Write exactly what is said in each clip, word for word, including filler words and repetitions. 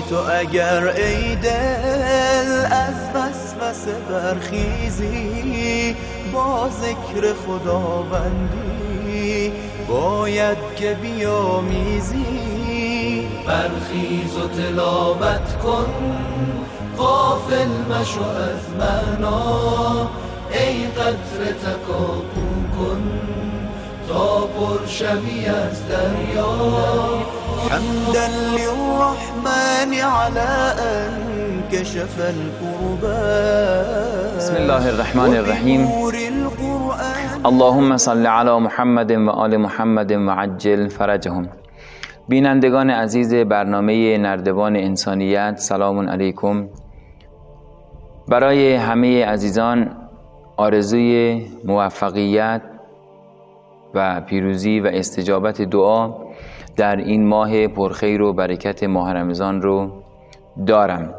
تو اگر ای دل از وسوسه برخیزی، با ذکر خداوندی باید که بیامیزی. برخیز و تلاوت کن، غافل مشو از معنا، ای قطره تکاپو کن تا پر شوی از دریا. حمدا للرحمن على ان کشف الكربات. بسم الله الرحمن الرحیم. اللهم صل علی محمد و آل محمد و عجل فرجهم. بینندگان عزیز برنامه نردبان انسانیت، سلام علیکم. برای همه عزیزان آرزوی موفقیت و پیروزی و استجابت دعا در این ماه پرخیر و برکت ماه رمضان رو دارم.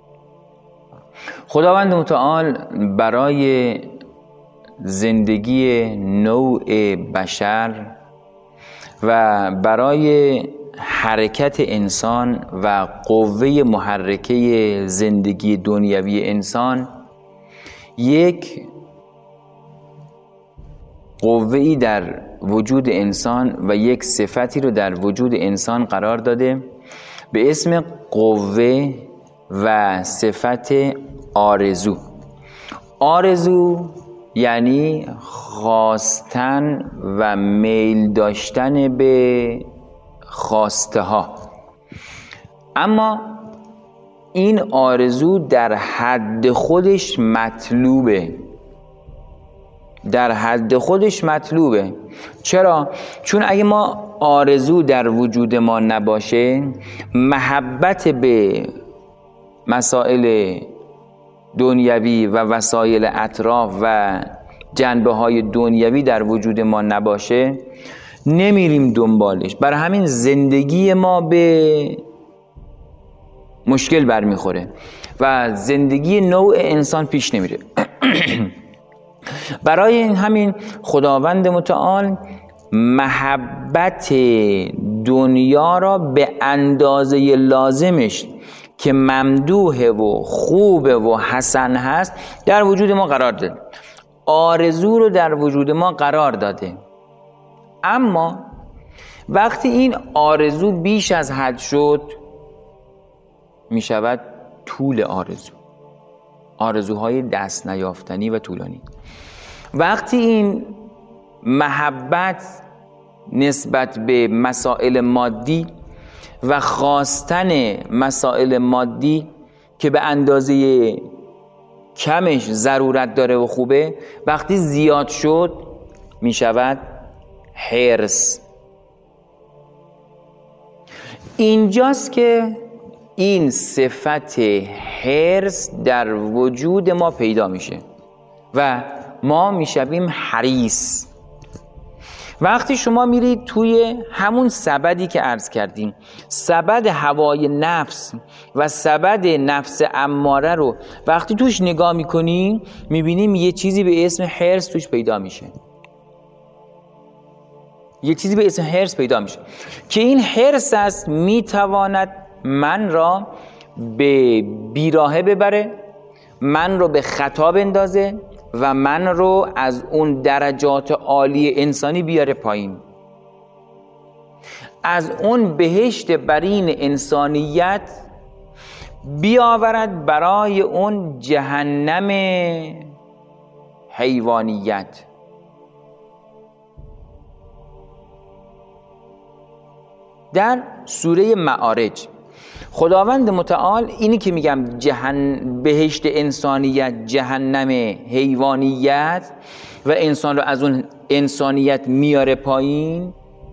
خداوند متعال برای زندگی نوع بشر و برای حرکت انسان و قوه محرکه زندگی دنیوی انسان یک قوه‌ای در وجود انسان و یک صفتی رو در وجود انسان قرار داده به اسم قوه و صفت آرزو. آرزو یعنی خواستن و میل داشتن به خواسته ها، اما این آرزو در حد خودش مطلوبه. در حد خودش مطلوبه. چرا؟ چون اگه ما آرزو در وجود ما نباشه، محبت به مسائل دنیوی و وسایل اطراف و جنبه های دنیوی در وجود ما نباشه، نمیریم دنبالش. برای همین زندگی ما به مشکل برمیخوره و زندگی نوع انسان پیش نمیره. برای همین خداوند متعال محبت دنیا را به اندازه لازمش که ممدوحه و خوبه و حسن هست در وجود ما قرار داده. آرزو رو در وجود ما قرار داده، اما وقتی این آرزو بیش از حد شد می شود طول آرزو، آرزوهای دست نیافتنی و طولانی. وقتی این محبت نسبت به مسائل مادی و خواستن مسائل مادی که به اندازه کمش ضرورت داره و خوبه، وقتی زیاد شد می شود حرص. اینجاست که این صفت حرص در وجود ما پیدا میشه و ما میشویم حریص. وقتی شما میرید توی همون سبدی که عرض کردیم، سبد هوای نفس و سبد نفس اماره رو وقتی توش نگاه میکنی، میبینیم یه چیزی به اسم حرص توش پیدا میشه. یه چیزی به اسم حرص پیدا میشه که این حرص است میتواند من را به بیراهه ببره، من رو به خطا بندازه و من رو از اون درجات عالی انسانی بیاره پایین، از اون بهشت برین انسانیت بیاورد برای اون جهنم حیوانیت. در سوره معارج خداوند متعال اینی که میگم جهن بهشت انسانیت جهنم حیوانیت و انسان رو از اون انسانیت میاره پایین،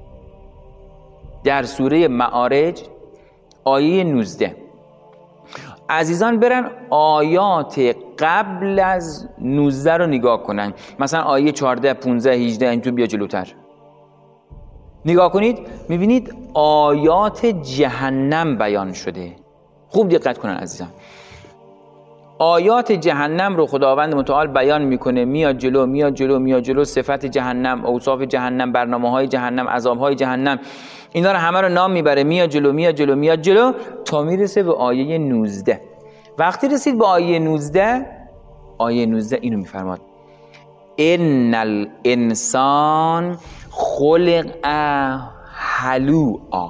در سوره معارج آیه نوزده. عزیزان برن آیات قبل از نوزده رو نگاه کنن، مثلا آیه چهارده، پانزده، هجده، این تو بیا جلوتر نگاه کنید، میبینید آیات جهنم بیان شده. خوب دقت کنن عزیزان. آیات جهنم رو خداوند متعال بیان میکنه، میاد جلو میاد جلو میاد جلو، صفت جهنم، اوصاف جهنم، برنامه‌های جهنم، عذاب‌های جهنم، اینا رو همه رو نام میبره، میاد جلو میاد جلو میاد جلو تا میرسه به آیه نوزده. وقتی رسید به آیه نوزده، آیه نوزده اینو میفرماد: ان الانسان خلق هلوعا.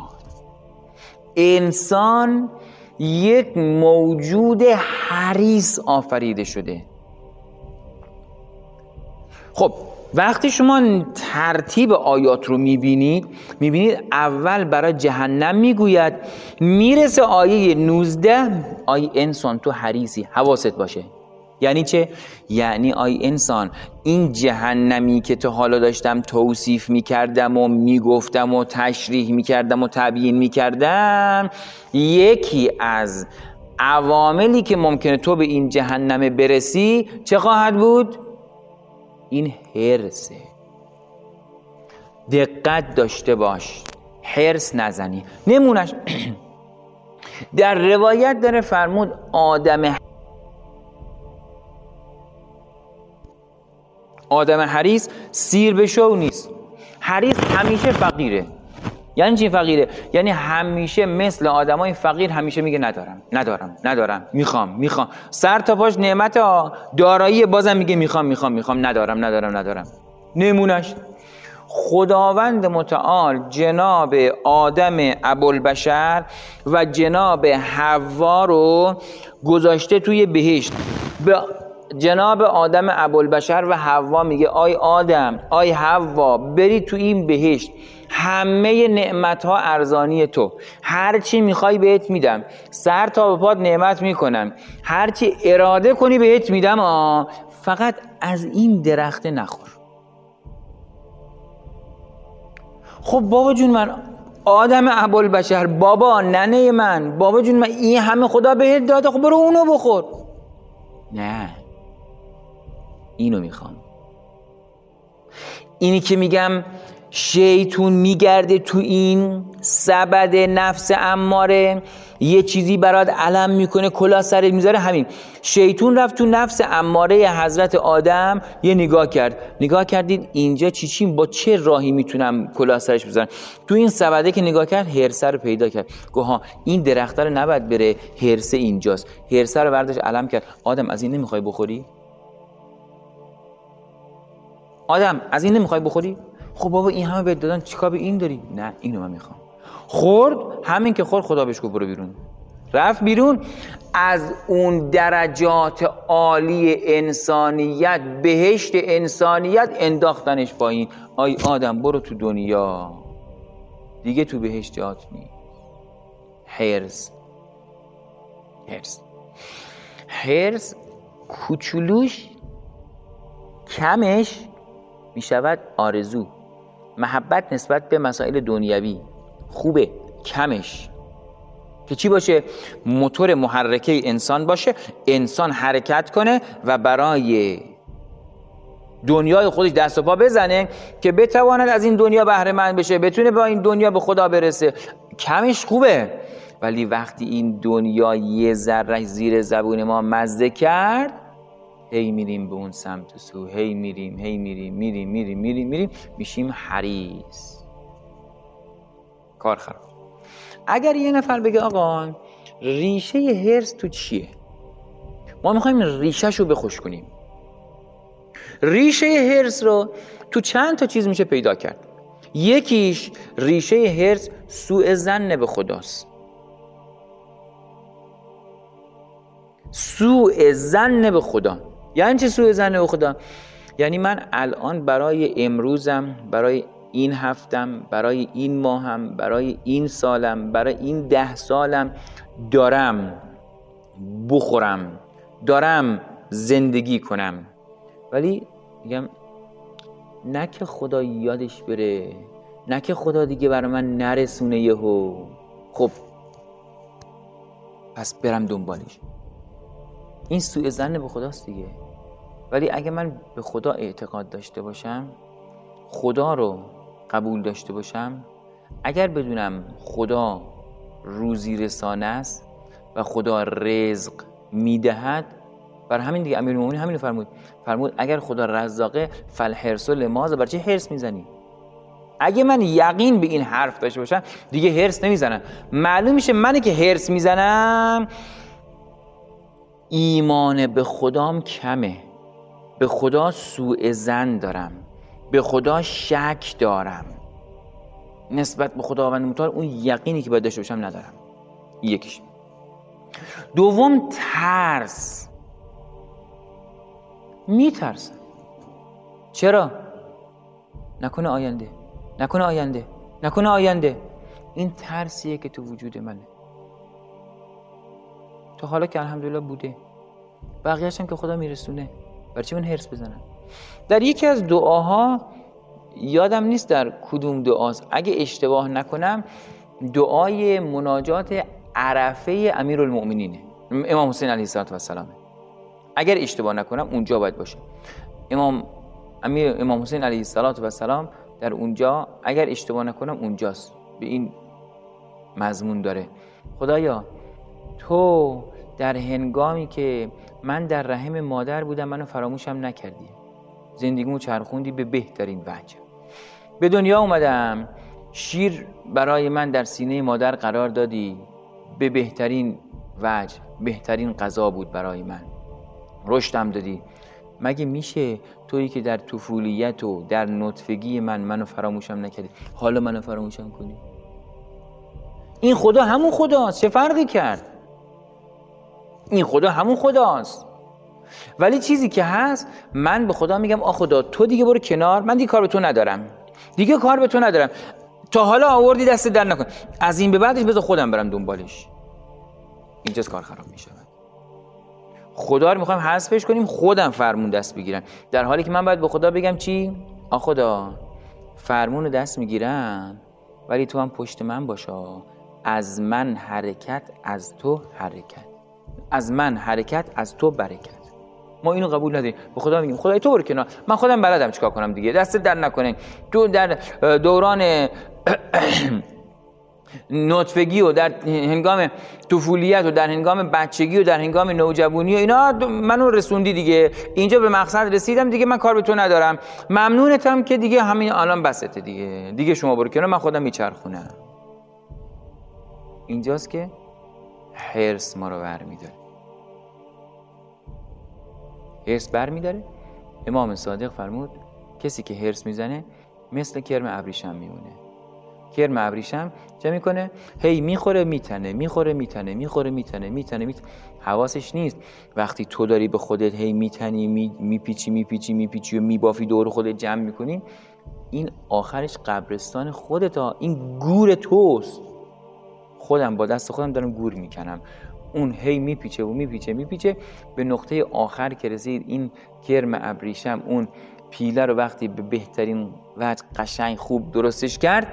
انسان یک موجود حریص آفریده شده. خب وقتی شما ترتیب آیات رو میبینید، میبینید اول برای جهنم میگوید، میرسه آیه نوزده، آی انسان تو حریصی، حواست باشه. یعنی چه؟ یعنی آی انسان، این جهنمی که تا حالا داشتم توصیف میکردم و میگفتم و تشریح میکردم و تبیین میکردم، یکی از عواملی که ممکنه تو به این جهنم برسی چه خواهد بود؟ این حرصه. دقت داشته باش، حرص نزنی. نمونش در روایت داره فرمود آدم آدم حریص سیر به شو نیست. حریص همیشه فقیره. یعنی چی فقیره؟ یعنی همیشه مثل آدمای فقیر همیشه میگه ندارم ندارم ندارم، میخوام میخوام، سر تا پاش نعمت دارایی، بازم میگه میخوام میخوام میخوام، ندارم ندارم ندارم. نمونش خداوند متعال جناب آدم ابوالبشر و جناب حوا رو گذاشته توی بهشت. به جناب آدم ابوالبشر و حوا میگه آی آدم، آی حوا، برید تو این بهشت، همه نعمت‌ها ارزانی تو، هر چی میخوای بهت میدم، سر تا به پات نعمت میکنم، هر چی اراده کنی بهت میدم، آه فقط از این درخت نخور. خب بابا جون من، آدم ابوالبشر، بابا ننه من، بابا جون من، این همه خدا بهت داده، خب برو اونو بخور. نه، اینو میخوام. اینی که میگم شیطون میگرده تو این سبد نفس اماره، یه چیزی برات علم میکنه، کلاه سرت میذاره. همین شیطون رفت تو نفس اماره حضرت آدم، یه نگاه کرد، نگاه کردید اینجا چی چی، با چه راهی میتونم کلاه سرش بذارم. تو این سبده که نگاه کرد، هرسه رو پیدا کرد. گفت ها این درخته رو نباید بره، هرسه اینجاست. هرسه رو برداشت علم کرد. آدم از این نمیخوای بخوری؟ آدم از این نمیخوای بخوری؟ خب بابا این همه بهت دادن، چیکار به این داری؟ نه اینو من میخوام. خورد، همین که خورد خدا بهش گفت برو بیرون. رفت بیرون. از اون درجات عالی انسانیت، بهشت انسانیت، انداختنش پایین. آی آدم برو تو دنیا، دیگه تو بهشت جات نیست. حرص حرص حرص کوچولوش کمش میشود آرزو، محبت نسبت به مسائل دنیوی. خوبه کمش که چی باشه؟ موتور محرکه انسان باشه، انسان حرکت کنه و برای دنیای خودش دست و پا بزنه که بتواند از این دنیا بهره مند بشه، بتونه با این دنیا به خدا برسه. کمش خوبه، ولی وقتی این دنیا یه ذره زیر زبون ما مزه کرد، هی میریم به اون سمت و سو، هی میریم هی میریم میریم میریم میریم میریم میشیم حریص. کار خراب. اگر یه نفر بگه آقا ریشه حرص تو چیه؟ ما میخوایم ریشه‌ش رو بخوش کنیم. ریشه حرص رو تو چند تا چیز میشه پیدا کرد. یکیش ریشه حرص سوء ظن به خداست. سوء ظن به خدا. یعنی چه سوء ظن به خدا؟ یعنی من الان برای امروزم، برای این هفتم، برای این ماهم، برای این سالم، برای این ده سالم دارم بخورم، دارم زندگی کنم، ولی میگم نه که خدا یادش بره، نه که خدا دیگه برای من نرسونه یهو، خب پس برم دنبالش. این سوء ظن به خداست دیگه. ولی اگه من به خدا اعتقاد داشته باشم، خدا رو قبول داشته باشم، اگر بدونم خدا روزی رسانه است و خدا رزق میدهد، برای همین دیگه امیرالمومنین همین فرمود فرمود اگر خدا رزاقه فالحرص لماذا، برای چه حرص میزنی؟ اگه من یقین به این حرف داشته باشم دیگه حرص نمیزنم. معلوم میشه منی که حرص میزنم ایمان به خدام کمه، به خدا سوء ظن دارم، به خدا شک دارم، نسبت به خداوند متعال اون یقینی که باید داشته باشم ندارم. یکیش. دوم ترس. میترسم. چرا؟ نکنه آینده، نکنه آینده، نکنه آینده. این ترسیه که تو وجود منه. تا حالا که الحمدلله بوده، بقیه‌اش هم که خدا میرسونه، برای چی من هرس بزنم؟ در یکی از دعاها یادم نیست در کدوم دعاست، اگه اشتباه نکنم دعای مناجات عرفه امیرالمؤمنینه، امام حسین علیه السلام. اگر اشتباه نکنم اونجا باید باشه. امام امیر امام حسین علیه السلام در اونجا، اگر اشتباه نکنم اونجاست، به این مضمون داره: خدایا تو در هنگامی که من در رحم مادر بودم منو فراموشم نکردی، زندگیمو چرخوندی به بهترین وجه. به دنیا اومدم، شیر برای من در سینه مادر قرار دادی، به بهترین وجه، بهترین غذا بود برای من، رشدم دادی. مگه میشه تویی که در طفولیت و در نطفگی من منو فراموشم نکردی حالا منو فراموشم کنی؟ این خدا همون خداست، چه فرقی کرد؟ این خدا همون خداست. ولی چیزی که هست، من به خدا میگم آ خدا تو دیگه برو کنار، من دیگه کار به تو ندارم، دیگه کار به تو ندارم، تا حالا آوردی دست در نکن، از این به بعدش بذار خودم برم دنبالش. اینجاست کار خراب میشه. خدا رو میخوایم حذفش کنیم، خودم فرمون دست بگیرم، در حالی که من باید به خدا بگم چی؟ آ خدا فرمون دست میگیرم ولی تو هم پشت من باشا، از من حرکت از تو حرکت، از من حرکت از تو برکت. ما اینو قبول نداریم، به خدا میگیم خدای تو برو کنار، من خودم بلدم چیکار کنم دیگه، دست در نکنه. تو در دوران نطفگی و در هنگام طفولیت و در هنگام بچگی و در هنگام نوجوانی و اینا منو رسوندی دیگه، اینجا به مقصد رسیدم دیگه، من کار به تو ندارم، ممنونتم که دیگه همین الان بسته دیگه، دیگه شما برو کنار، من خودم میچرخونم. اینجاست که حرص ما رو برمی‌داره. حرص برمی‌داره. امام صادق فرمود کسی که حرص میزنه مثل کرم ابریشم میمونه. کرم ابریشم چه میکنه؟ هی میخوره میتنه، میخوره میتنه، میخوره میتنه، میتنه میتنه، حواسش نیست. وقتی تو داری به خودت هی میتنی، میپیچی میپیچی میپیچی و میبافی دور خودت جمع میکنی، این آخرش قبرستان خودتا، این گور توست. خودم با دست خودم دارم گور میکنم. اون هی میپیچه و میپیچه میپیچه به نقطه آخر که رسید، این کرم ابریشم اون پیله رو وقتی به بهترین وجه قشنگ خوب درستش کرد،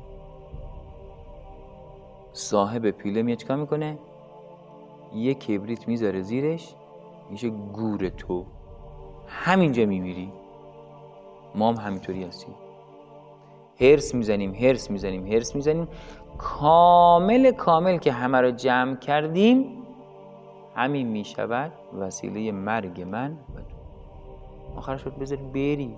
صاحب پیله میاد چیکار میکنه؟ یه کبریت میذاره زیرش، میشه گور تو، همینجا میمیری. ما هم همینطوری هستیم، هرس میزنیم هرس میزنیم هرس میزنیم کامل کامل که همه رو جمع کردیم، همین میشود وسیله مرگ من و تو. آخرش شد بذاری بری.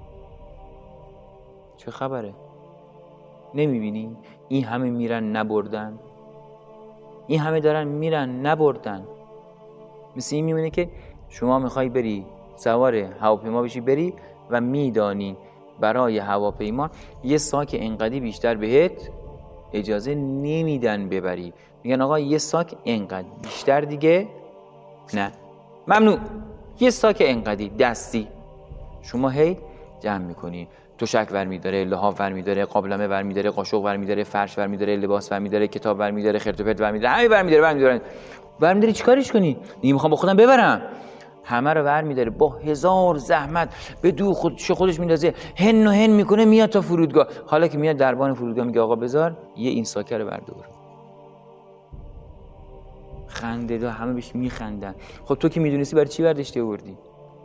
چه خبره؟ نمیبینیم این همه میرن نبردن، این همه دارن میرن نبردن. مثل این میمونه که شما میخوای بری سوار هواپیما بشی بری و میدانی برای هواپیما یه ساک انقدی بیشتر بهت اجازه نمیدن ببری، میگن آقا یه ساک انقدر بیشتر دیگه نه، ممنوع، یه ساک انقدی دستی. شما هی جمع میکنی، تشک ور داره، لحاف ور داره، قابلمه ور داره، قاشق ور داره، فرش ور داره، لباس ور داره، کتاب ور داره، خرت و پرت ور داره، همه ور داره ور داره ور داره. چیکارش کنی؟ دیگه میخوام با خودم ببرم، همه رو ور میداره با هزار زحمت به دو خودش خودش میندازه، هن و هن میکنه میاد تا فرودگاه. حالا که میاد دربان فرودگاه میگه آقا بذار یه این ساکه رو بردار. خنده دار، همه بهش میخندن. خب تو که میدونستی برای چی برداشته آوردی؟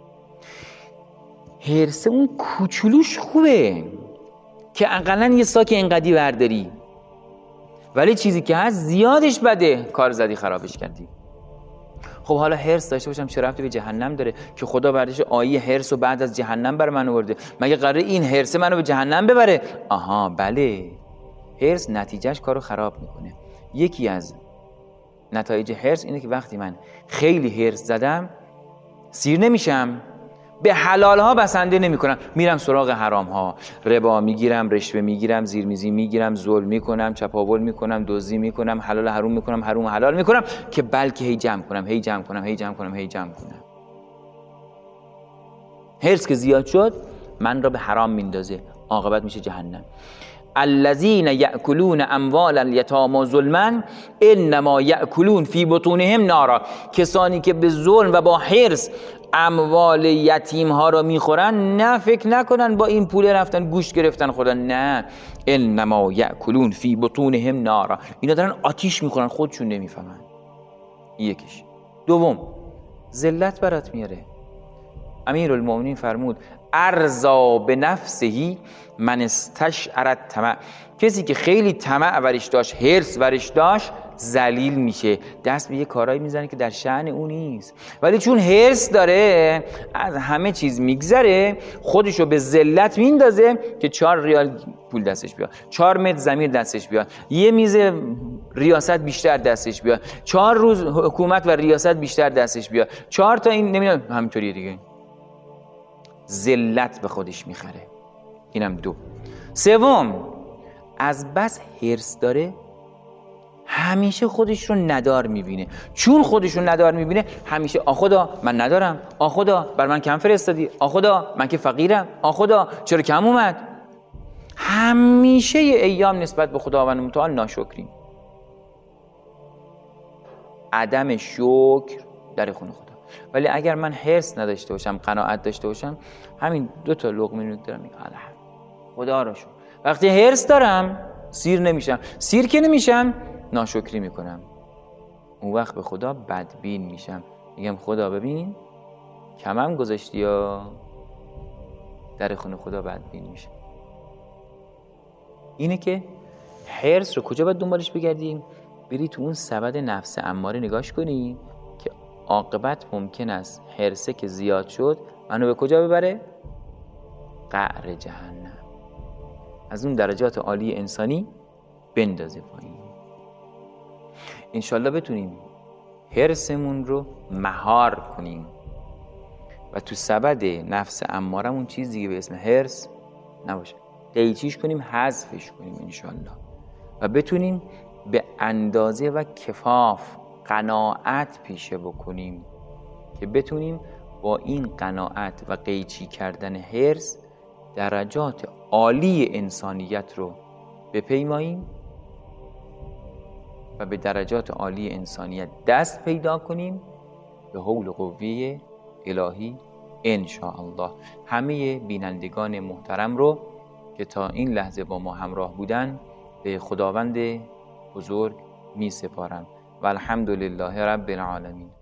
هرسه اون کوچولوش خوبه که اقلن یه ساک انقدی برداری، ولی چیزی که هست زیادش بده، کار زدی خرابش کردی. خب حالا حرص داشته باشم چه ربطی به جهنم داره که خدا بردش آیه حرص رو بعد از جهنم بر من آورده؟ مگه قراره این حرص منو به جهنم ببره؟ آها بله، حرص نتیجهش کارو خراب میکنه. یکی از نتایج حرص اینه که وقتی من خیلی حرص زدم سیر نمیشم، به حلال ها بسنده نمی کنم، میرم سراغ حرام ها، ربا میگیرم، رشوه میگیرم، زیرمیزی میگیرم، ظلم میکنم، چپاول میکنم، دزدی میکنم، حلال حروم میکنم، حروم حلال میکنم، که بلکه هی جمع کنم هی جمع کنم هی جمع کنم هی جمع کنم. حرص که زیاد شد من را به حرام میندازه، عاقبت میشه جهنم. الذين يأكلون اموال اليتامى ظلما انما يأكلون في بطونهم نارا. کسانی که به ظلم و با حرص اموال یتیم ها را میخورن، نه فکر نکنن با این پول رفتن گوشت گرفتن خدا، نه، انما یأکلون فی بطونهم نارا، اینا دارن آتیش میخورن خودشون نمیفهمن. یکیش. دوم، ذلت برات میاره. امیرالمومنین فرمود ارضا به نفسهی من استشعر الطمع. کسی که خیلی طمع ورش داشت، حرص ورش داشت، ذلیل میشه، دست به یه کارایی میزنه که در شأن اون نیست، ولی چون حرص داره از همه چیز میگذره، خودشو به ذلت میندازه که چهار ریال پول دستش بیاد، چهار متر زمین دستش بیاد، یه میز ریاست بیشتر دستش بیاد، چهار روز حکومت و ریاست بیشتر دستش بیاد، چهار تا این نمیدونم همینطوریه دیگه. ذلت به خودش میخره. اینم دو. سوم، از بس حرص داره همیشه خودش رو ندار میبینه. چون خودش رو ندار میبینه همیشه آ خدا من ندارم، آ خدا بر من کم فرستادی، آ خدا من که فقیرم، آ خدا چرا کم اومد. همیشه ایام نسبت به خداوند متعال ناشکریم. عدم شکر در خون خدا. ولی اگر من حرص نداشته باشم، قناعت داشته باشم، همین دو تا لقمه نون دارم میگم الحمد خدا را شکر. وقتی حرص دارم سیر نمیشم، سیر که نمیشم ناشکری میکنم، اون وقت به خدا بدبین میشم، میگم خدا ببین کمم گذاشتی یا در خون خدا بدبین میشم. اینه که حرص رو کجا باید دنبالش بگردیم؟ بری تو اون سبد نفس اماره نگاش کنی که عاقبت ممکن است حرصه که زیاد شد منو به کجا ببره؟ قعر جهنم، از اون درجات عالی انسانی بندازه پایین. انشالله بتونیم حرصمون رو مهار کنیم و تو سبد نفس امارمون چیزی به اسم حرص نباشه، قیچیش کنیم، حذفش کنیم انشالله، و بتونیم به اندازه و کفاف قناعت پیشه بکنیم که بتونیم با این قناعت و قیچی کردن حرص درجات عالی انسانیت رو بپیماییم و به درجات عالی انسانیت دست پیدا کنیم به حول و قوه الهی ان شاء الله. همه بینندگان محترم رو که تا این لحظه با ما همراه بودن به خداوند بزرگ می سپارم و الحمدلله رب العالمین.